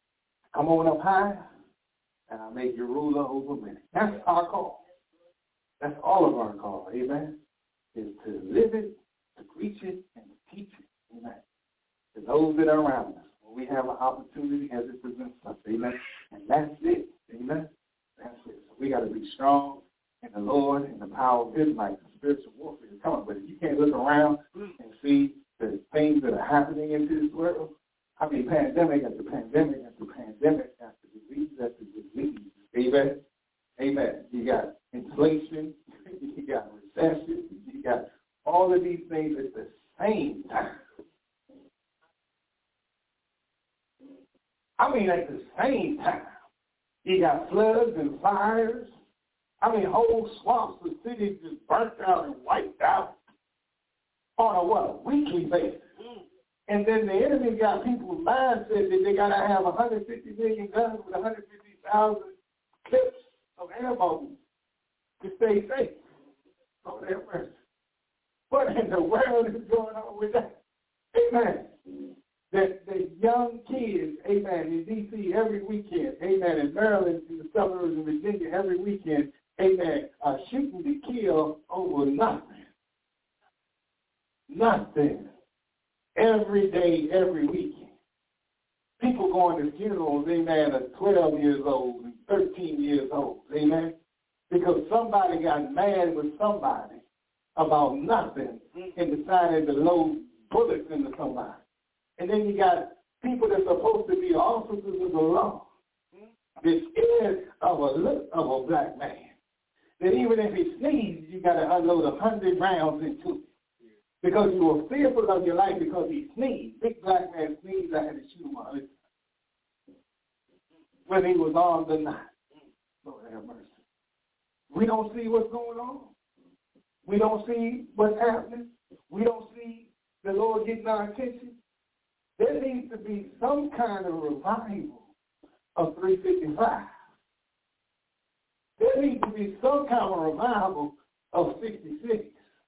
Come on up high, and I'll make you ruler over many. That's our call. That's all of our call, amen, is to live it, to preach it, and to teach it, amen, to those that are around us. When we have an opportunity as it presents us, amen, and that's it, amen, that's it. So we got to be strong in the Lord and the power of His might. Spiritual warfare is coming, but if you can't look around and see the things that are happening in this world, I mean, pandemic after pandemic after pandemic after disease after disease, amen, amen. You got inflation, you got recession, you got all of these things at the same time. I mean, at the same time. You got floods and fires. I mean, whole swaths of cities just burnt out and wiped out on a what? Weekly basis. And then the enemy got people's mindset that they got to have 150 million guns with 150,000 clips of ammo to stay safe. Oh, that mercy. What in the world is going on with that? Amen. The young kids, amen, in D.C. every weekend, amen, in Maryland, in the suburbs of Virginia every weekend, amen, are shooting to kill over nothing. Nothing. Every day, every weekend. People going to funerals, amen, at 12 years old and 13 years old, amen, because somebody got mad with somebody about nothing and decided to load bullets into somebody. And then you got people that's supposed to be officers of the law. They're scared of a look of a black man. That even if he sneezes, you got to unload 100 rounds into it. Because you were fearful of your life because he sneezed. Big black man sneezed, I had to shoot him on it. Whether he was armed or not. Lord have mercy. We don't see what's going on. We don't see what's happening. We don't see the Lord getting our attention. There needs to be some kind of revival of 355. There needs to be some kind of revival of 66.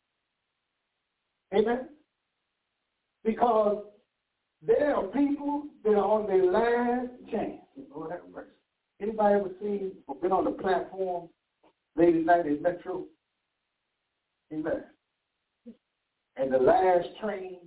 Amen? Because there are people that are on their last chance. Lord have mercy. Anybody ever seen or been on the platform late at night at Metro? Amen. And the last train,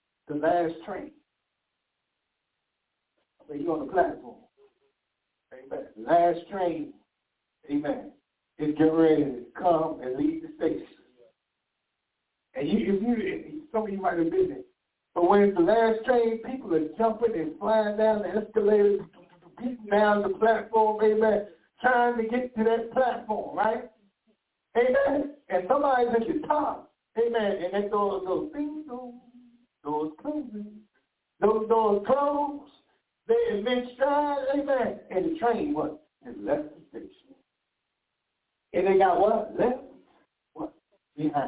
I mean, you're on the platform. Amen. Last train, amen, is getting ready to come and leave the station. And some of you might have been there. But when it's the last train, people are jumping and flying down the escalators, beating down the platform, amen, trying to get to that platform, right? Amen. And somebody's at the top, amen, and that door goes ding dong, doors closing, those doors close, they admit stride, amen, and the train what? Has left the station. And they got what? Left? What? Behind.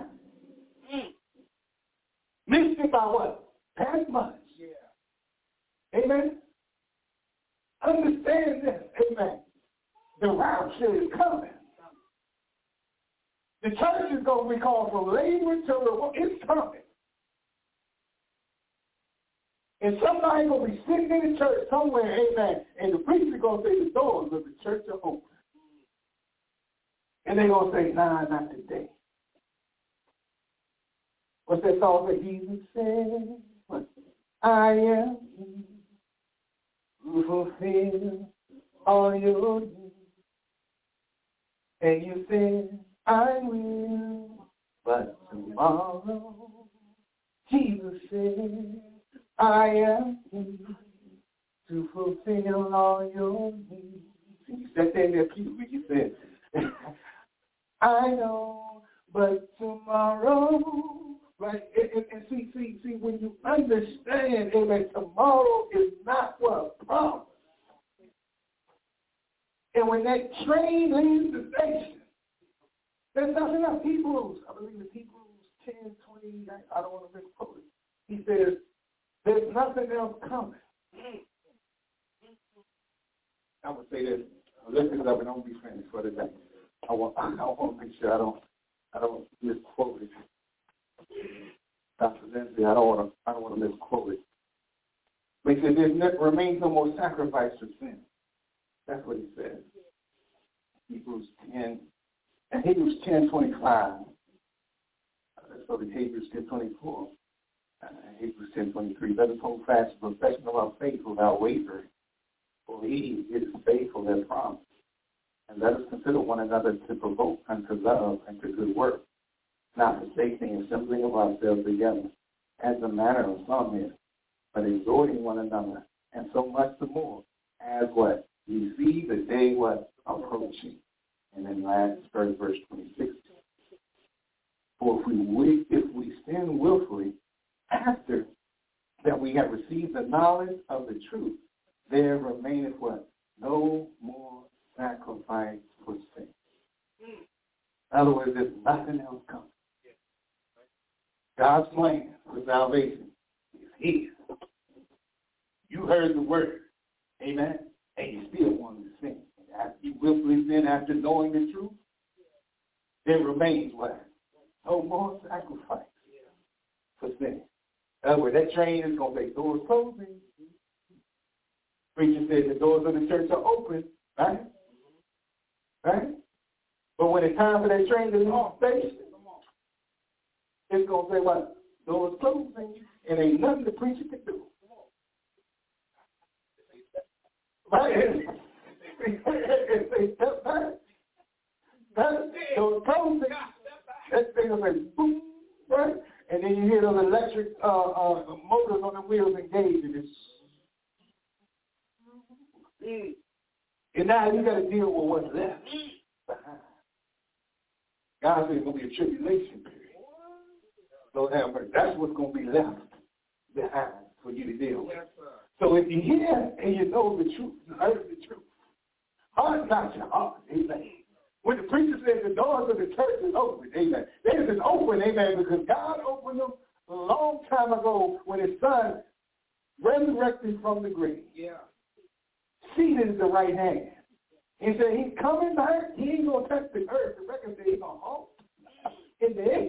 Missed it by what? Past much. Yeah. Amen. Understand this. Amen. The rapture is coming. The church is going to be called from labor to reward. It's coming. And somebody's going to be sitting in the church somewhere, amen, and the preacher's going to say the doors of the church are open. And they're going to say, nah, not today. What's that song that Jesus said? What? I am he who fulfill all your needs. And you said, I will, but tomorrow, Jesus said, I am he to fulfill all your needs. You sat there in that pew when you said, I know, but tomorrow, right? And see, when you understand, amen, tomorrow is not what promised. And when that train leaves the station, there's nothing else. Hebrews, I believe it's Hebrews 10:20, I don't want to misquote it. He says, there's nothing else coming. I'm going to say this. Lift it up and don't be finished for the day. I want to make sure I don't misquote it. Dr. Lindsay, I don't want to misquote it. But he said, there remains no more sacrifice for sin. That's what he says. Hebrews 10, And Hebrews 10:25. Let's go to Hebrews 10:24. Hebrews 10:23. Let us hold fast the profession of our faith without wavering, for he is faithful that promised. And let us consider one another to provoke unto love and to good work, not forsaking the assembling of ourselves together, as the manner of some is, but exhorting one another, and so much the more, as what? You see the day what? Approaching. And then last verse 26. For if we sin willfully, after that we have received the knowledge of the truth, there remaineth what? No more sacrifice for sin. In other words, there's nothing else coming. God's plan for salvation is His. You heard the word, amen, and you still want to sin. After you willfully sin, after knowing the truth, there remains what? No more sacrifice for sin. In other words, that train is going to say doors closing. Preacher said the doors of the church are open, right? Right? But when it's time for that train to leave station, it's going to say what? Doors closing, and ain't nothing the preacher can do. Right? If they step back, doors closing, that thing will say boom, right? And then you hear those electric motors on the wheels engaging. And now you got to deal with what's left behind. God said it's going to be a tribulation period. Lord have mercy. That's what's going to be left behind for you to deal with. So if you hear and you know the truth, you heard the truth, harden not your heart, amen. When the preacher says the doors of the church is open, amen, they is open, amen, because God opened them a long time ago when his son resurrected from the grave. Yeah. Seated at the right hand. He said he's coming back. He ain't going to touch the earth. The record says he's going to halt in the air.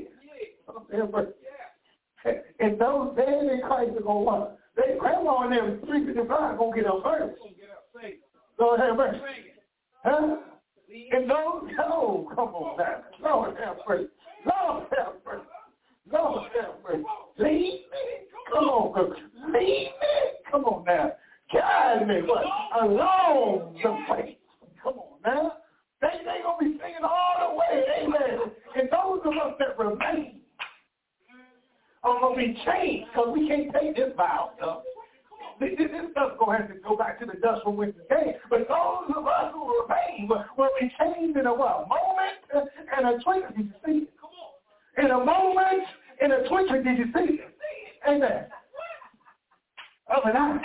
Yeah. And those dead in Christ are going to what? They grandma and them 355 going to get up first. Lord have mercy. Huh? And those, oh, come on now. Lord have mercy. Lord have mercy. Lord have mercy. Lead me. Come on. Lead me. Come on now. Guide me, what? Along the way. Come on now. They going to be singing all the way, amen. And those of us that remain are going to be changed because we can't take this vow stuff. This stuff's going to have to go back to the dust from which it came. But those of us who remain will be changed in a what? Moment and a twinkle. Did you see it? Come on. In a moment, in a twinkle, did you see it? Amen. Of an eye.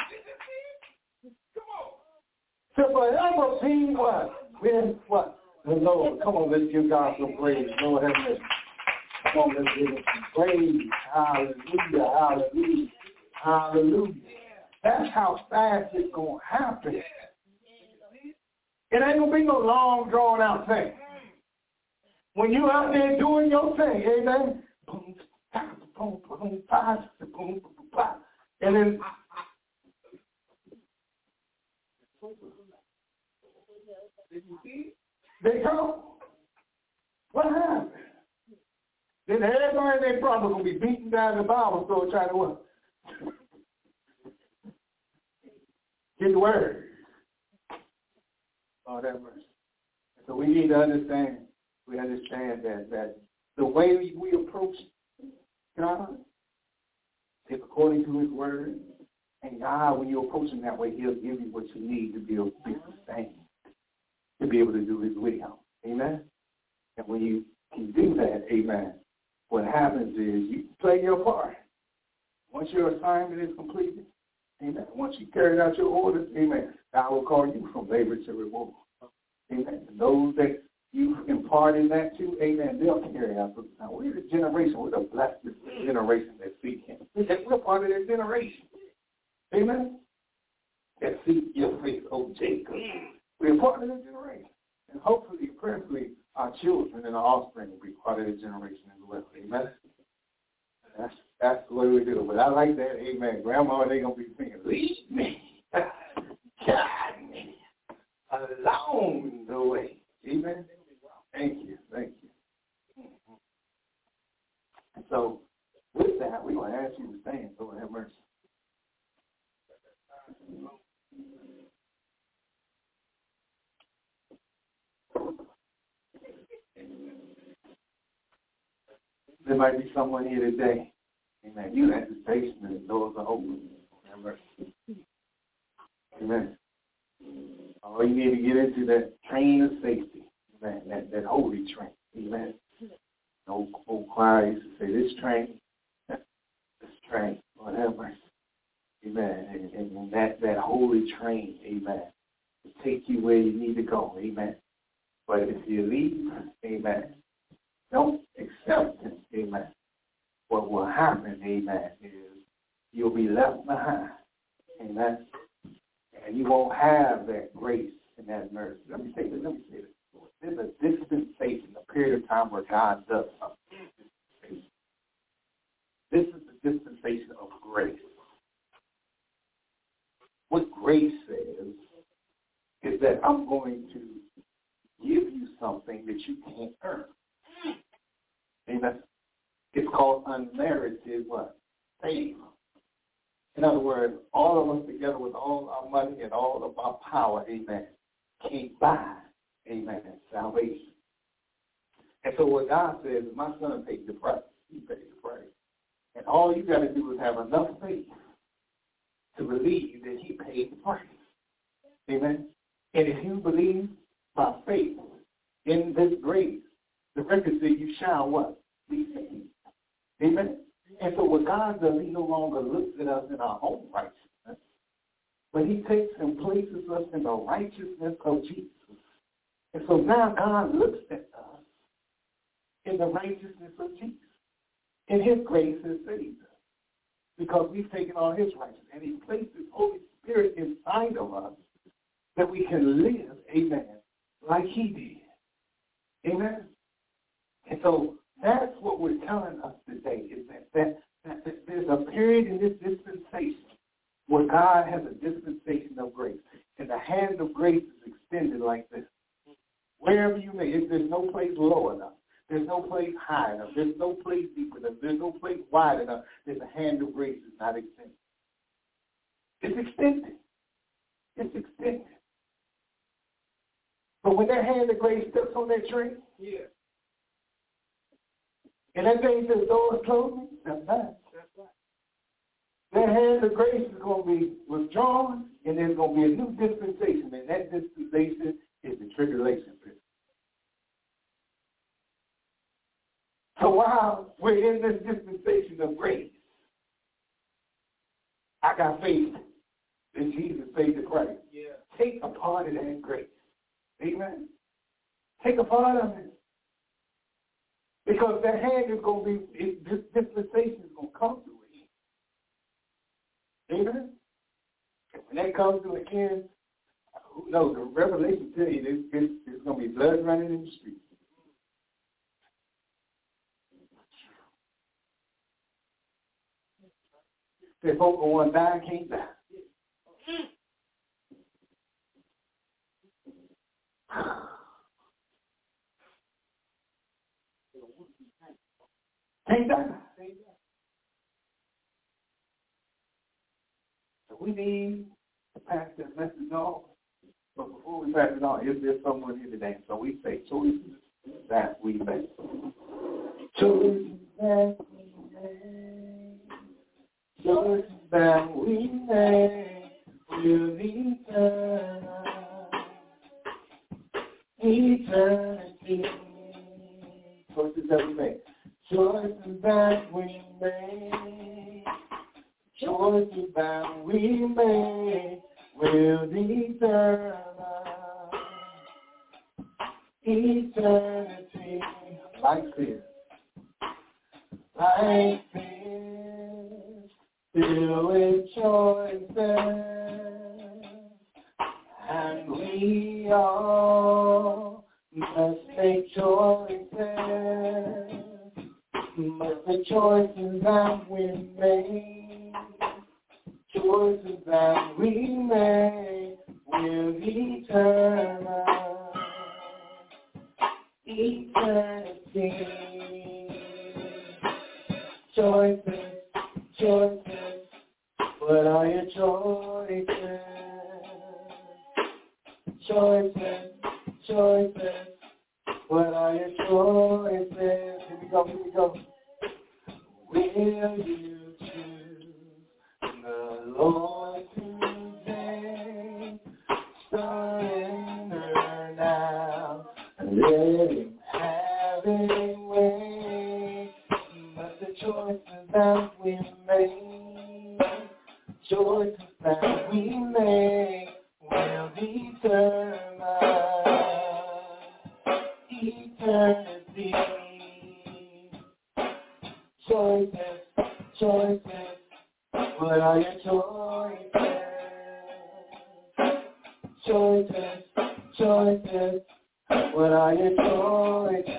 So forever be what? With what? The Lord. Come on, let's give God some praise. Lord have mercy. Come on, let's give him some praise. Hallelujah, hallelujah, hallelujah. That's how fast it's going to happen. It ain't going to be no long, drawn-out thing. When you out there doing your thing, amen, boom, boom, boom, boom, boom, boom, and then they come. What happened? Then everybody and their brother going to be beating down the Bible store trying to what? Get the word. Oh, that mercy. So we need to understand. We understand that the way we approach God is according to his word. And God, when you approach him that way, he'll give you what you need to be able to be sustained, to be able to do his will. Amen? And when you can do that, amen, what happens is you play your part. Once your assignment is completed, amen, once you carry out your orders, amen, God will call you from labor to reward. Amen. And those that you impart in that to, amen, they'll carry out. Now, we're the generation, we're the blessed generation that seek him. We're part of that generation. Amen? That seek your face, oh Jacob. We're part of that generation. And hopefully, prayerfully, our children and our offspring will be part of that generation as well. Amen? That's the way we do it. But I like that. Amen. Grandma, they're going to be singing, lead me, guide me along the way. Amen? Thank you. Thank you to stand. Lord have mercy. There might be someone here today. Amen. You're in anticipation and the doors are open. Lord have mercy. Amen. All you need to get into that train of safety. Amen. That holy train. Amen. The old choir used to say, this train, Lord have mercy. Amen. And that holy train, amen, to take you where you need to go. Amen. But if you leave, amen, don't accept it. Amen. What will happen, amen, is you'll be left behind. Amen. And you won't have that grace and that mercy. Let me say this. There's a dispensation, a period of time where God does something. This is the dispensation of grace. What grace says is that I'm going to give you something that you can't earn. Amen. It's called unmerited what? Favor. In other words, all of us together with all our money and all of our power, amen, can't buy, amen, salvation. And so what God says is, my son paid the price. He paid the price. And all you got to do is have enough faith to believe that he paid the price. Amen. And if you believe by faith in this grace, the record says you shall what? Be saved. Amen. And so what God does, he no longer looks at us in our own righteousness, but he takes and places us in the righteousness of Jesus. And so now God looks at us in the righteousness of Jesus. And his grace has saved us because we've taken on his righteousness. And he placed his Holy Spirit inside of us that we can live, amen, like he did. Amen. And so that's what we're telling us today, is that there's a period in this dispensation where God has a dispensation of grace. And the hand of grace is extended like this. Wherever you may, there's no place low enough. There's no place high enough. There's no place deep enough. There's no place wide enough that the hand of grace is not extended. It's extended. It's extended. But when that hand of grace steps on that tree, yeah, and that thing says doors closing, that's bad. That hand of grace is going to be withdrawn, and there's going to be a new dispensation, and that dispensation is the tribulation period. So while we're in this dispensation of grace, I got faith that Jesus paid the price. Yeah. Take a part of that grace. Amen. Take a part of it. Because that hand is going to be, this dispensation is going to come to an end. Amen. And when that comes to an end, who knows? The Revelation tell you there's going to be blood running in the streets. If folk want to die, can't die. Can't die. So we need to pass that message on. But before we pass it on, is there someone here today? So we say choices that we make. Choices that we make. Choices that we make will eternity. Choices that we make. Choices that we make. Choices that we make will eternity. Like this. Like this. Filled with choices. And we all must make choices. But the choices that we make, choices that we make will eternity. Choices, choices? What are your choices? Choices, choices. What are your choices? Here we go, here we go. Will you choose the Lord today? Surrender now and let Him have His way. But the choices that we make, choices that we make will determine eternity. Choices, choices, what are your choices? Choices, choices, what are your choices?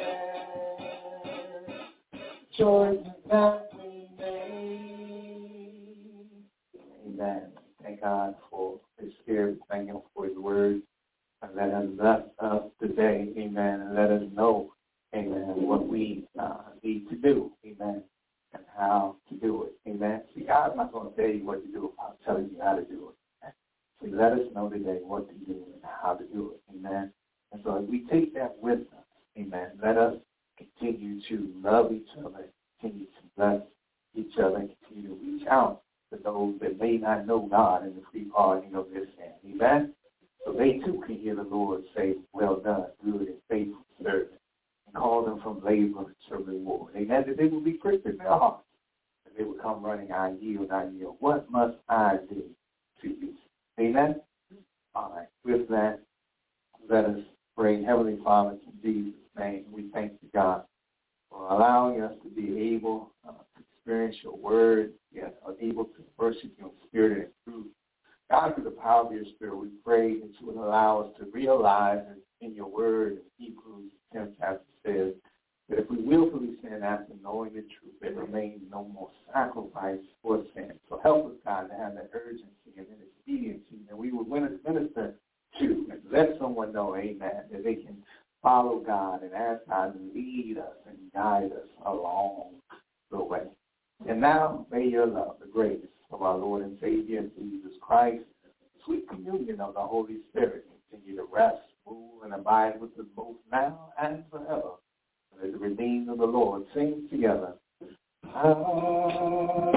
Choices that we make. Amen. Thank God for His Spirit. Thank Him for His word. And let us bless us today. Amen. And let us know, amen, what we need to do. Amen. And how to do it. Amen. See, God's not going to tell you what to do. I'm telling you how to do it. So let us know today what to do and how to do it. Amen. And so as we take that with us, amen, let us continue to love each other, continue to bless each other, and continue to reach out to those that may not know God in the free pardoning of their sin. Amen. So they too can hear the Lord say, well done, good and faithful servant, and call them from labor to reward. Amen. That they will be quick in their hearts. That they will come running, I yield, I yield. What must I do to you? Amen. All right. With that, let us pray. Heavenly Father, in Jesus' name, we thank you, God, for allowing us to be able to experience your word, yet are able to worship you in spirit and truth. God, through the power of your Spirit, we pray that you would allow us to realize in your word, in Hebrews 10 chapter says, that if we willfully sin after knowing the truth, there remains no more sacrifice for sin. So help us, God, to have that urgency and that expediency that we would minister to and let someone know, amen, that they can follow God and ask God to lead us and guide us along the way. And now, may your love, the grace of our Lord and Savior Jesus Christ, sweet communion of the Holy Spirit, continue to rest, rule, and abide with us both now and forever. And as the redeemed of the Lord sing together, Amen.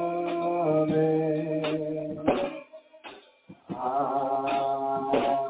Amen.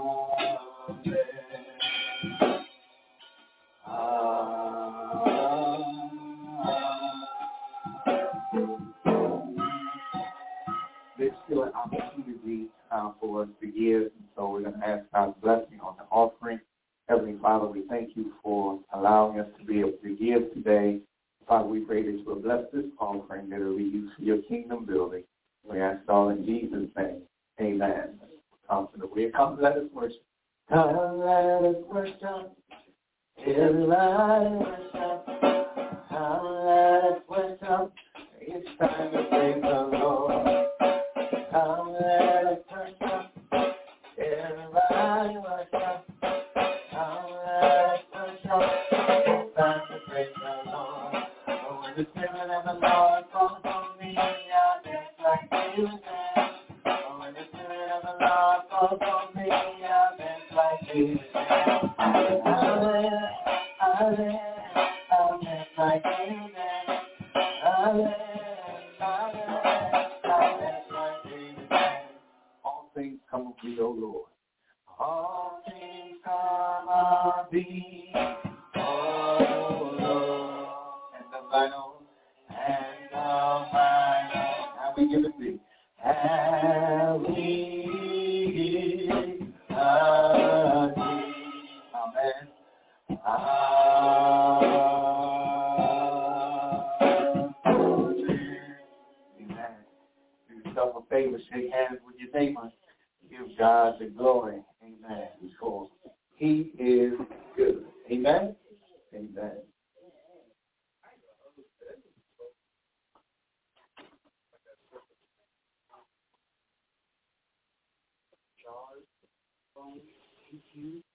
There's still an opportunity for us to give, and so we're going to ask God's blessing on the offering. Heavenly Father, we thank you for allowing us to be able to give today. Father, we pray that you will bless this offering, that it will be used for your kingdom building. We ask all in Jesus' name. Amen. Come to the way. Come, let us worship. Come, let us worship. Everybody worship. Come, let us worship. It's time to praise the Lord. Come, let us worship. Everybody worship. Come, let us worship. It's time to praise the Lord. Oh, when the Spirit of the Lord falls on me, I dance like David. Oh, when the Spirit of the Lord falls on me, I dance like David. I dance like David. All things come of thee, O Lord. All things come of thee, O Lord. And the vital, and the vital. How we give it thee? How we give it thee. Amen. Amen. Do yourself a favor, shake hands with your neighbor. Give God the glory. Amen. For He is good. Amen. Amen. Charles,